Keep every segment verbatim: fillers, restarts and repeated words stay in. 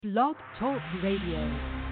Blog Talk Radio.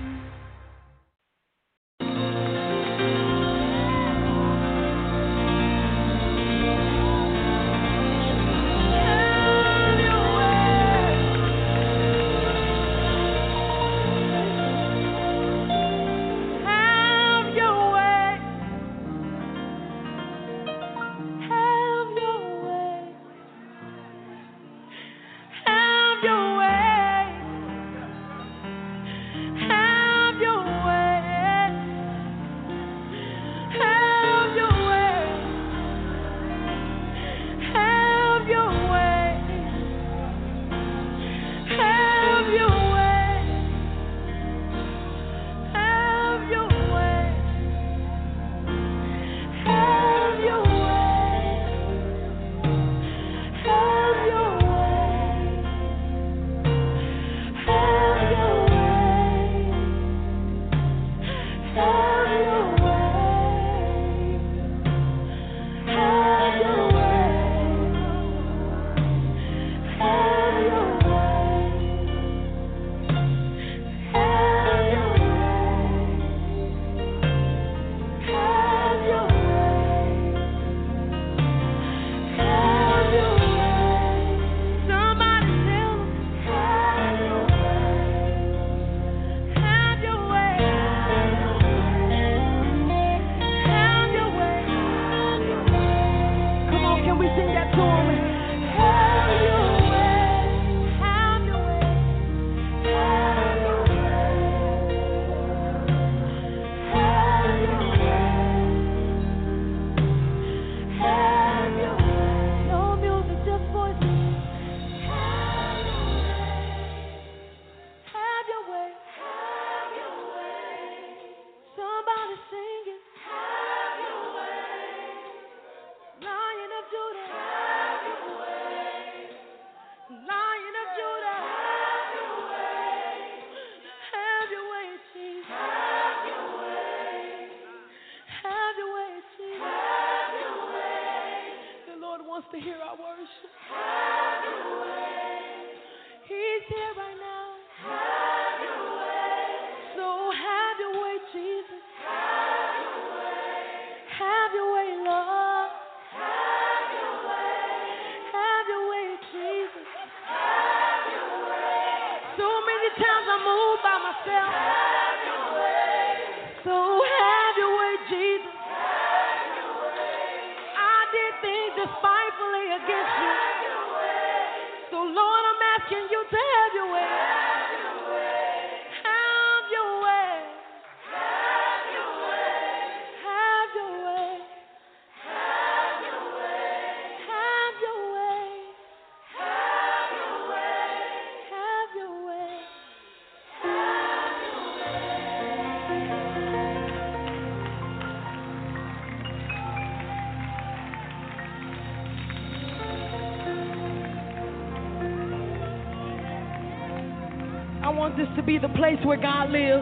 This to be the place where God lives.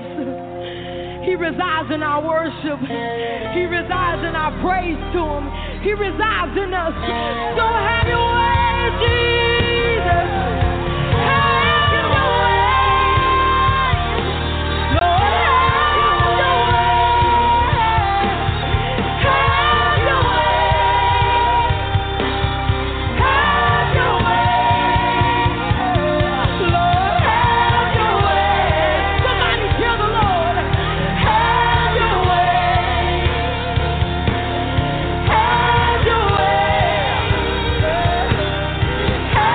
He resides in our worship. He resides in our praise to Him. He resides in us. So have your way, Jesus. Have your way. Lord, have your way. Have your way. Have your way. Lord. Have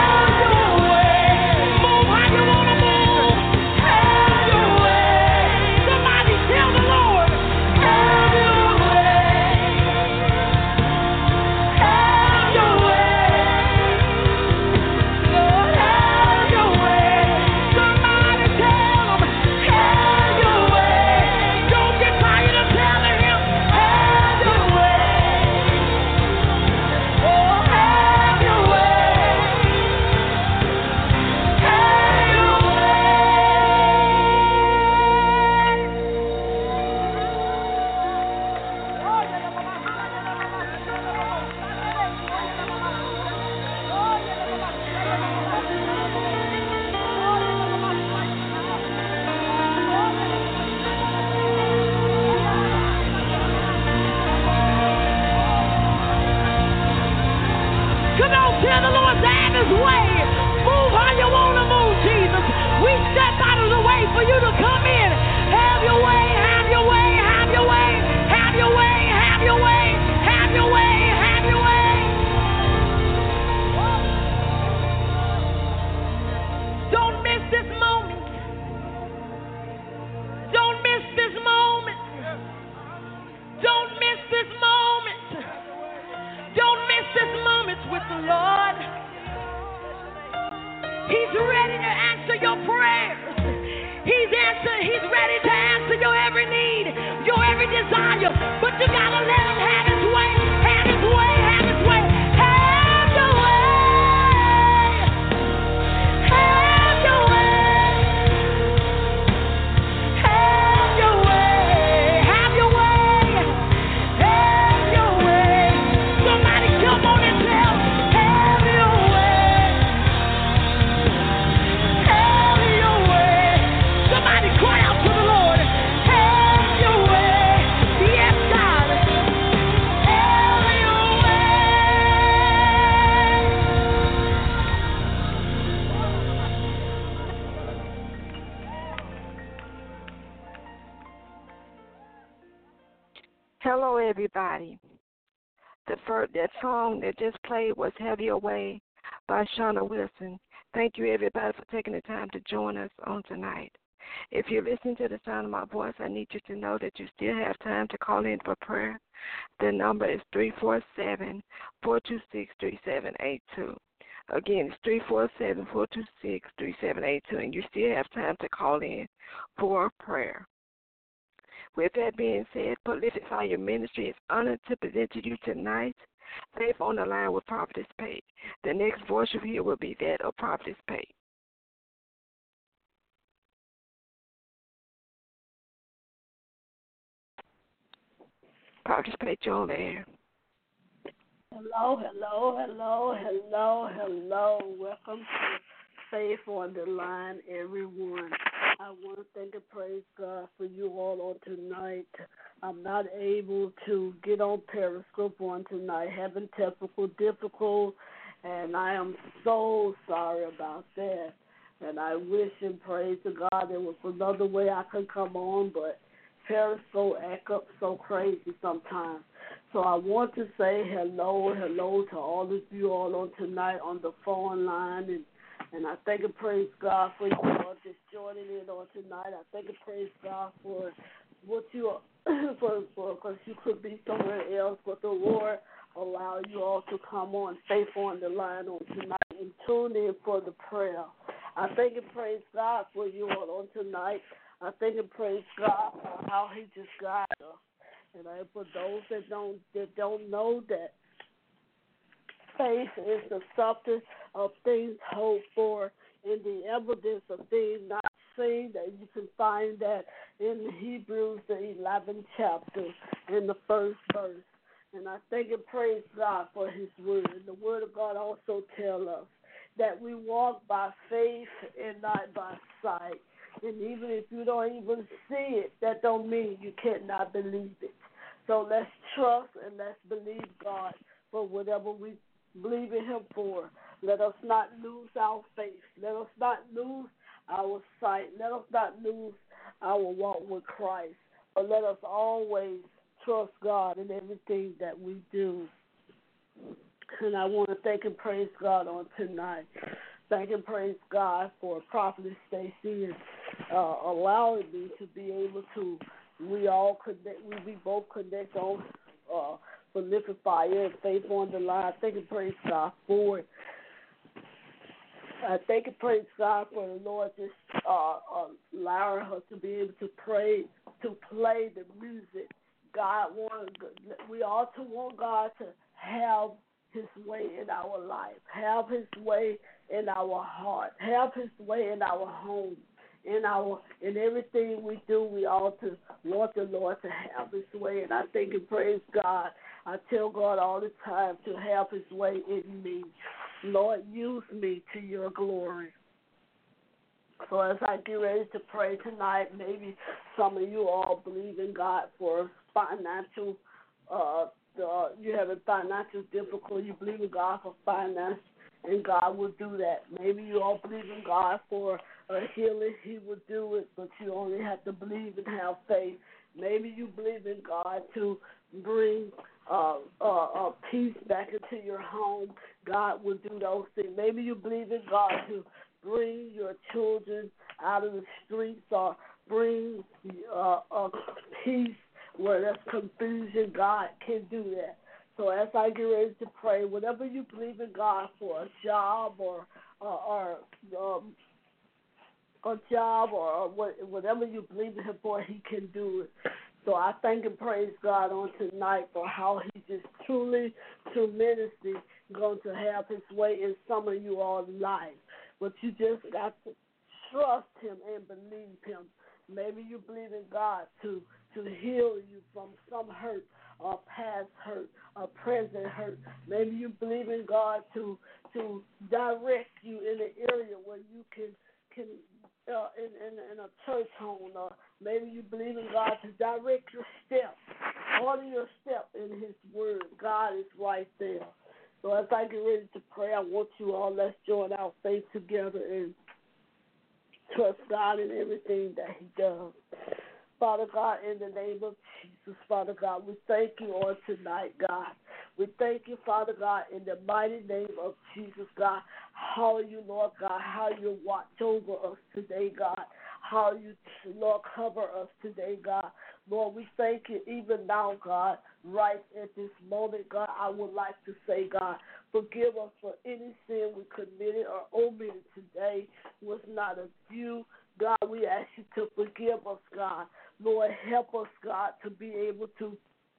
Hello, everybody. The first, that song that just played was Have Your Way by Shauna Wilson. Thank you, everybody, for taking the time to join us on tonight. If you're listening to the sound of my voice, I need you to know that you still have time to call in for prayer. The number is three four seven, four two six, three seven eight two. Again, it's three four seven, four two six, three seven eight two, and you still have time to call in for prayer. With that being said, Prolific Fire Ministry is honored to present to you tonight Faith on the Line with Prophetess Pate. The next voice you hear will be that of Prophetess Pate. Prophetess Pate, you're on the air. Hello, hello, hello, hello, hello. Welcome to Faith on the Line, everyone. I want to thank and praise God for you all on tonight. I'm not able to get on Periscope on tonight, having technical difficulties, and I am so sorry about that. And I wish and praise to God there was another way I could come on, but Periscope act up so crazy sometimes. So I want to say hello, hello to all of you all on tonight on the phone line, and And I thank and praise God for you all just joining in on tonight. I thank and praise God for what you are, for, for, because you could be somewhere else, but the Lord allow you all to come on, Faith on the Line on tonight, and tune in for the prayer. I thank and praise God for you all on tonight. I thank and praise God for how He just guides us. And I, for those that don't that don't know that, faith is the substance of things hoped for and the evidence of things not seen. That you can find that in Hebrews, the eleventh chapter, in the first verse. And I thank and praise God for His word. And the word of God also tells us that we walk by faith and not by sight. And even if you don't even see it, that don't mean you cannot believe it. So let's trust and let's believe God for whatever we believe in Him for. Let us not lose our faith. Let us not lose our sight. Let us not lose our walk with Christ. But let us always trust God in everything that we do. And I want to thank and praise God on tonight. Thank and praise God for Prophetess Stacy and uh, allowing me to be able to, we all connect, we, we both connect on uh, Prolific Fire and Faith on the Line. Thank and praise God for it. I thank and praise God for the Lord just uh, uh, allowing her to be able to pray, to play the music. God wants, we ought to want God to have His way in our life, have His way in our heart, have His way in our home, in our in everything we do. We ought to want the Lord to have His way, and I thank and praise God. I tell God all the time to have His way in me. Lord, use me to your glory. So as I get ready to pray tonight, maybe some of you all believe in God for financial, uh, uh, you have a financial difficulty, you believe in God for finance, and God will do that. Maybe you all believe in God for a healing, He will do it, but you only have to believe and have faith. Maybe you believe in God to bring uh, uh, uh, peace back into your home. God will do those things. Maybe you believe in God to bring your children out of the streets or bring uh, uh, peace where there's confusion. God can do that. So as I get ready to pray, whatever you believe in God for, a job or or, or um, a job or what, whatever you believe in Him for, He can do it. So I thank and praise God on tonight for how He just truly, tremendously going to have His way in some of you all's life. But you just got to trust Him and believe Him. Maybe you believe in God to, to heal you from some hurt, or past hurt, or present hurt. Maybe you believe in God to to direct you in an area where you can can uh, in, in in a church home, or maybe you believe in God to direct your steps, order your step in His Word. God is right there. So as I get ready to pray, I want you all, let's join our faith together and trust God in everything that He does. Father God, in the name of Jesus, Father God, we thank you on tonight, God. We thank you, Father God, in the mighty name of Jesus, God. How you, Lord God, how you watch over us today, God. How you, Lord, cover us today, God. Lord, we thank you even now, God, right at this moment, God. I would like to say, God, forgive us for any sin we committed or omitted today was not of you. God, we ask you to forgive us, God. Lord, help us, God, to be able to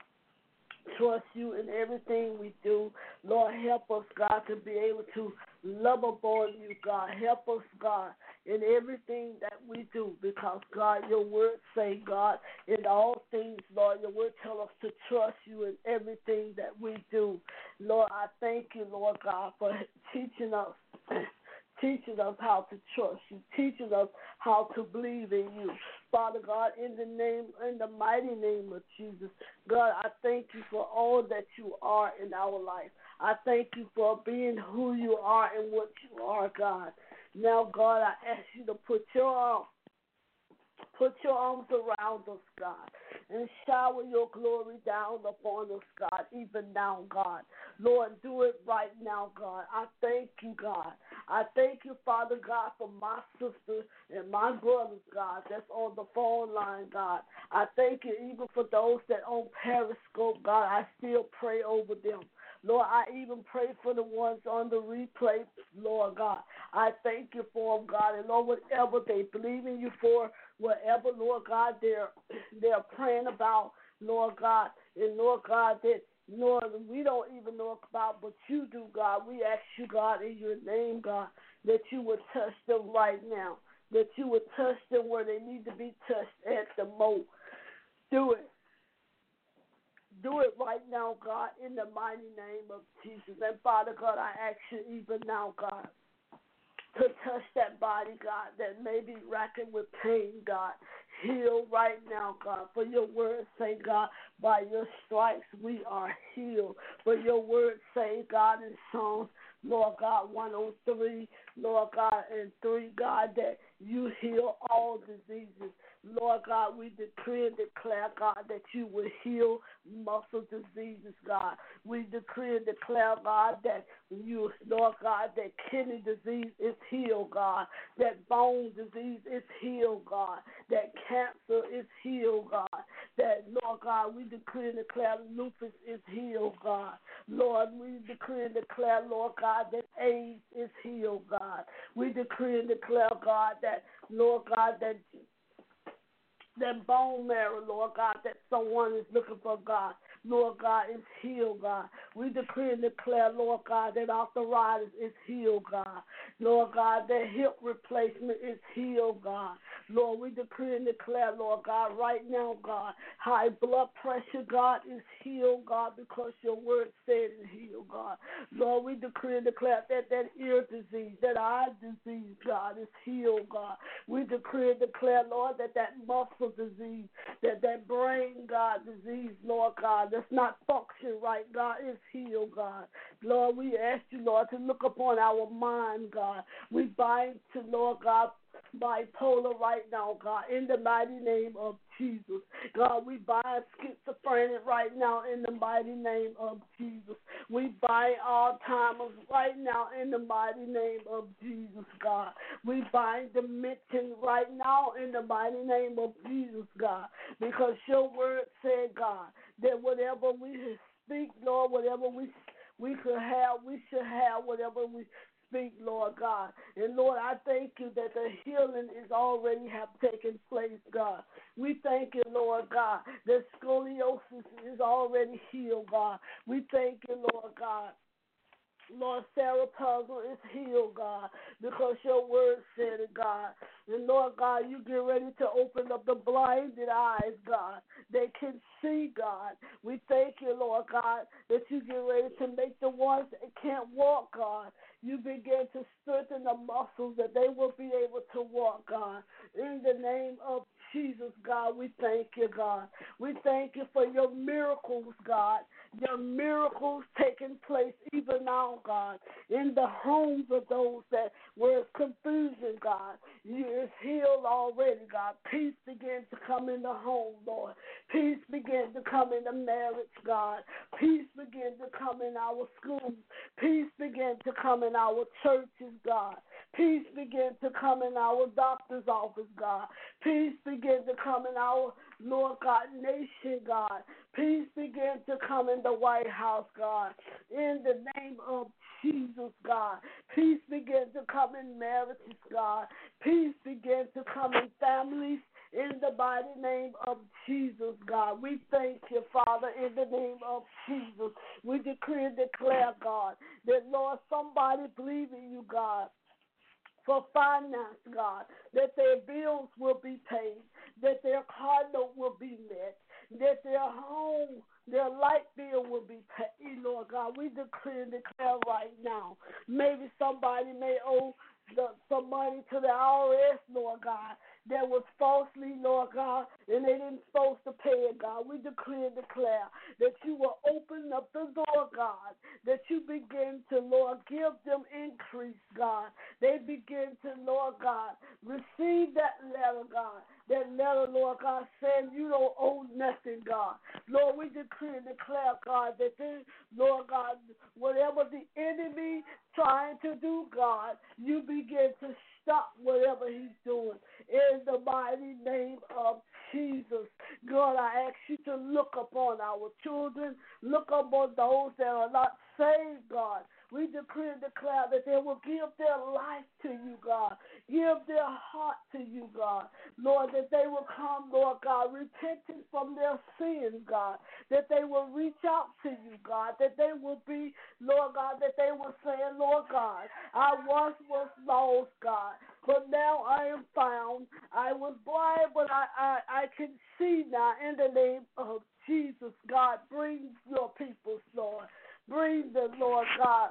trust you in everything we do. Lord, help us, God, to be able to love upon you, God. Help us, God, in everything that we do because, God, your word say, God, in all things, Lord, your word tell us to trust you in everything that we do. Lord, I thank you, Lord God, for teaching us teaching us how to trust you, teaching us how to believe in you. Father God, in the name, in the mighty name of Jesus, God, I thank you for all that you are in our life. I thank you for being who you are and what you are, God. Now, God, I ask you to put your arms Put your arms around us, God, and shower your glory down upon us, God, even now, God. Lord, do it right now, God. I thank you, God. I thank you, Father God, for my sister and my brothers, God, that's on the phone line, God. I thank you even for those that on Periscope, God. I still pray over them. Lord, I even pray for the ones on the replay, Lord God. I thank you for them, God. And Lord, whatever they believe in you for, whatever, Lord God, they're, they're praying about, Lord God, and Lord God, that, Lord, we don't even know about, but you do, God. We ask you, God, in your name, God, that you would touch them right now, that you would touch them where they need to be touched at the most. Do it. Do it right now, God, in the mighty name of Jesus. And Father God, I ask you even now, God, to touch that body, God, that may be racking with pain, God. Heal right now, God. For your word say, God, by your stripes we are healed. For your word say, God, in Psalms, Lord God, one oh three, Lord God, and three, God, that you heal all diseases. Lord God, we decree and declare, God, that you will heal muscle diseases, God. We decree and declare, God, that you, Lord God, that kidney disease is healed, God. That bone disease is healed, God. That cancer is healed, God. That, Lord God, we decree and declare lupus is healed, God. Lord, we decree and declare, Lord God, that AIDS is healed, God. We decree and declare, God, that, Lord God, that that bone marrow, Lord God, that someone is looking for, God, Lord God, is healed, God. We decree and declare, Lord God, that arthritis is healed, God. Lord God, that hip replacement is healed, God. Lord, we decree and declare, Lord God, right now, God, high blood pressure, God, is healed, God, because your word said is healed, God. Lord, we decree and declare that that ear disease, that eye disease, God, is healed, God. We decree and declare, Lord, that that muscle disease, that that brain, God, disease, Lord God, that's not function right, God, is healed, God. Lord, we ask you, Lord, to look upon our mind, God. We bind to, Lord God, bipolar right now, God, in the mighty name of Jesus. God, we bind schizophrenic right now in the mighty name of Jesus. We bind Alzheimer's right now in the mighty name of Jesus, God. We bind dementia right now in the mighty name of Jesus, God, because your word said, God, that whatever we speak, Lord, whatever we we could have, we should have whatever we speak, Lord God. And Lord, I thank you that the healing is already have taken place, God. We thank you, Lord God, that scoliosis is already healed, God. We thank you, Lord God. Lord, Sarah Puzzle is healed, God, because your word said it, God. And Lord God, you get ready to open up the blinded eyes, God. They can see, God. We thank you, Lord God, that you get ready to make the ones that can't walk, God. You begin to strengthen the muscles that they will be able to walk, God. In the name of Jesus, God, we thank you, God. We thank you for your miracles, God. Your miracles taking place even now, God, in the homes of those that were confusion, God. You is healed already, God. Peace begin to come in the home, Lord. Peace begin to come in the marriage, God. Peace begin to come in our schools. Peace begin to come in our churches, God. Peace begin to come in our doctor's office, God. Peace begin to come in our, Lord God, nation, God. Peace begin to come in the White House, God. In the name of Jesus, God. Peace begin to come in marriages, God. Peace begin to come in families. In the mighty name of Jesus, God, we thank you, Father, in the name of Jesus. We decree and declare, God, that, Lord, somebody believe in you, God, for finance, God, that their bills will be paid, that their car note will be met, that their home, their light bill will be paid, Lord God. We decree and declare right now. Maybe somebody may owe the, some money to the I R S, Lord God, that was falsely, Lord God, and they didn't supposed to pay it, God. We decree and declare that you will open up the door, God, that you begin to, Lord, give them increase, God. They begin to, Lord God, receive that letter, God. That letter, Lord God, saying you don't owe nothing, God. Lord, we decree and declare, God, that they, Lord God, whatever the enemy trying to do, God, you begin to stop whatever he's doing. In the mighty name of Jesus. God, I ask you to look upon our children, look upon those that are not saved, God. We decree and declare that they will give their life to you, God. Give their heart to you, God. Lord, that they will come, Lord God, repenting from their sins, God. That they will reach out to you, God. That they will be, Lord God, that they will say, Lord God, I once was lost, God, but now I am found. I was blind, but I, I, I can see now in the name of Jesus, God. Bring your people, Lord. Bring the, Lord God,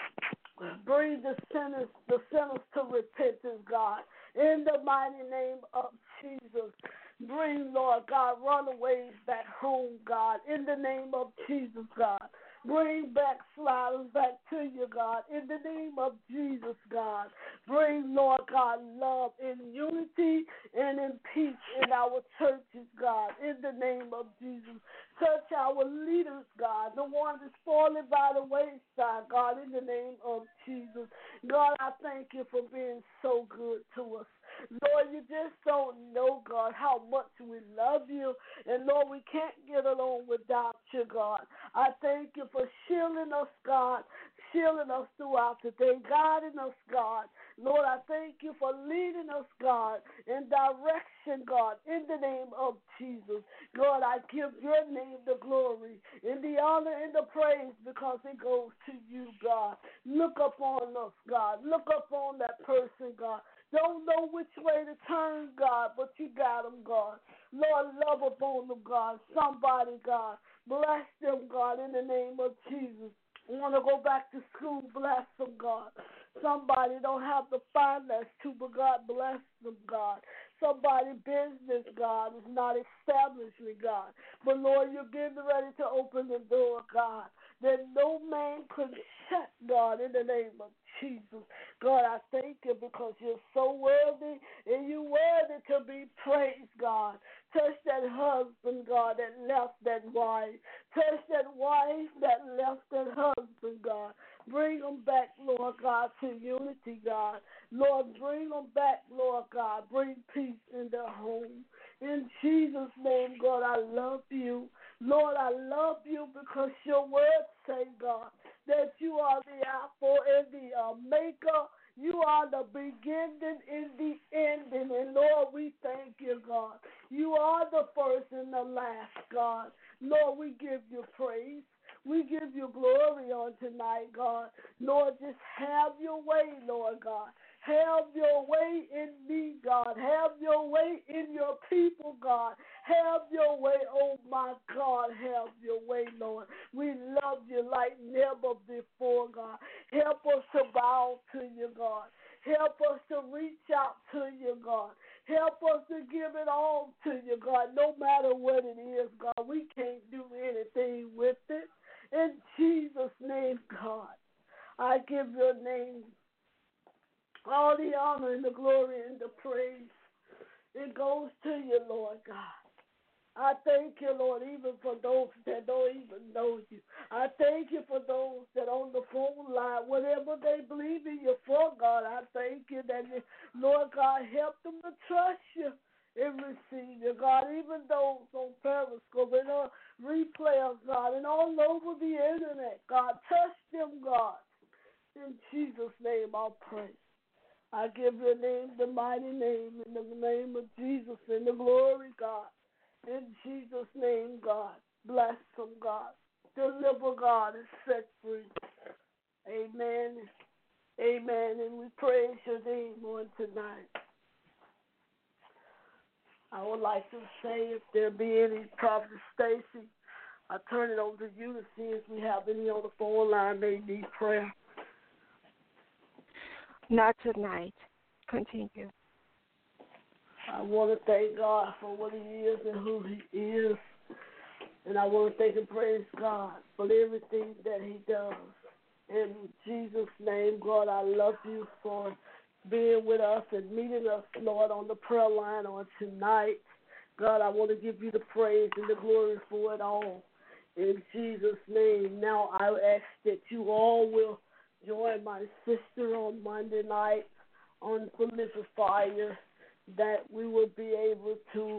bring the sinners, the sinners to repentance, God. In the mighty name of Jesus. Bring, Lord God, runaways back home, God. In the name of Jesus, God. Bring backsliders back to you, God, in the name of Jesus, God. Bring, Lord God, love in unity and in peace in our churches, God, in the name of Jesus. Touch our leaders, God, the ones that's falling by the wayside, God, in the name of Jesus. God, I thank you for being so good to us. Lord, you just don't know, God, how much we love you. And, Lord, we can't get along without you, God. I thank you for shielding us, God, shielding us throughout the day, guiding us, God. Lord, I thank you for leading us, God, in direction, God, in the name of Jesus. God, I give your name the glory and the honor and the praise because it goes to you, God. Look upon us, God. Look upon that person, God. Don't know which way to turn, God, but you got them, God. Lord, love upon them, God. Somebody, God. Bless them, God, in the name of Jesus. Want to go back to school, bless them, God. Somebody don't have the finance to, but God bless them, God. Somebody business, God, is not established, God. But, Lord, you're getting ready to open the door, God, that no man could shut, God, in the name of Jesus. God, I thank you because you're so worthy and you're worthy to be praised, God. Touch that husband, God, that left that wife. Touch that wife that left that husband, God. Bring them back, Lord God, to unity, God. Lord, bring them back, Lord God. Bring peace in their home. In Jesus' name, God, I love you. Lord, I love you because your word say, God, that you are the Alpha and the Omega. You are the beginning and the ending. And, Lord, we thank you, God. You are the first and the last, God. Lord, we give you praise. We give you glory on tonight, God. Lord, just have your way, Lord God. Have your way in me, God. Have your way in your people, God. Have your way, oh my God. Have your way, Lord. We love you like never before, God. Help us to bow to you, God. Help us to reach out to you, God. Help us to give it all to you, God, no matter what it is, God. We can't do anything with it. In Jesus' name, God, I give your name all the honor and the glory and the praise. It goes to you, Lord God. I thank you, Lord, even for those that don't even know you. I thank you for those that on the phone line, whatever they believe in you for, God, I thank you that, Lord God, help them to trust you and receive you, God, even those on Periscope and on replay, of God, and all over the internet, God, touch them, God. In Jesus' name I pray. I give your name the mighty name, in the name of Jesus, and the glory, God. In Jesus' name, God, bless them, God. Deliver, God, and set free. Amen. Amen. And we praise your name on tonight. I would like to say, if there be any, Prophet Stacy, I turn it over to you to see if we have any on the phone line they need prayer. Not tonight. Continue. I want to thank God for what he is and who he is. And I want to thank and praise God for everything that he does. In Jesus' name, God, I love you for being with us and meeting us, Lord, on the prayer line on tonight. God, I want to give you the praise and the glory for it all. In Jesus' name. Now I ask that you all will join my sister on Monday night on Prolific Fire, that we will be able to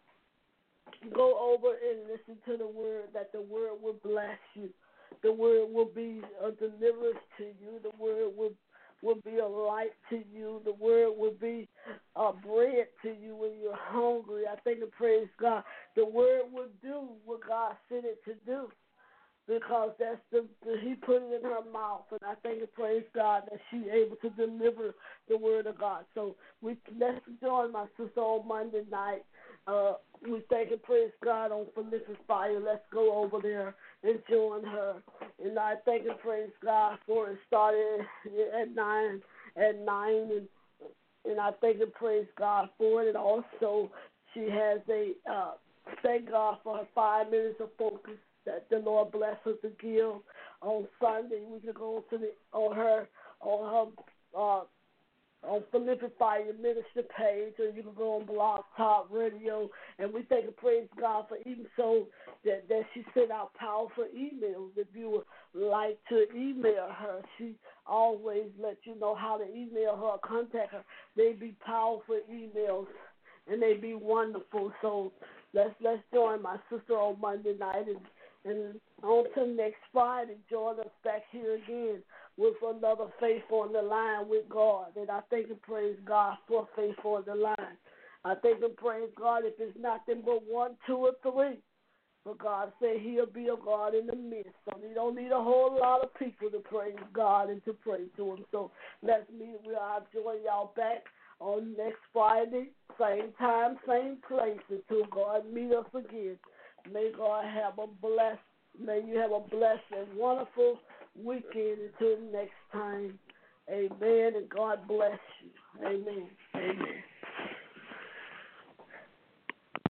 go over and listen to the word, that the word will bless you. The word will be a deliverance to you. The word will, will be a light to you. The word will be a bread to you when you're hungry. I thank and praise God. The word will do what God sent it to do, because that's the, the he put it in her mouth, and I thank and praise God that she's able to deliver the word of God. So we let's join my sister on Monday night. Uh, we thank and praise God on Prolific Fire. Let's go over there and join her. And I thank and praise God for it started at nine at nine, and and I thank and praise God for it. And also she has a uh, thank God for her five minutes of focus that the Lord bless her to give on Sunday. We can go to the on her on her uh, on Prolific Fire Minister page, or you can go on Blog Talk Radio, and we thank and praise God for even so that, that she sent out powerful emails. If you would like to email her, she always lets you know how to email her or contact her. They be powerful emails, and they be wonderful. So let's let's join my sister on Monday night, and And on to next Friday, join us back here again with another Faith on the Line with God. And I thank and praise God for Faith on the Line. I thank and praise God if it's nothing but one, two, or three. But God said he'll be a God in the midst. So you don't need a whole lot of people to praise God and to pray to him. So let's meet. I'll join y'all back on next Friday, same time, same place, until God meet us again. May God have a blessed, may you have a blessed and wonderful weekend until next time. Amen, and God bless you. Amen. Amen.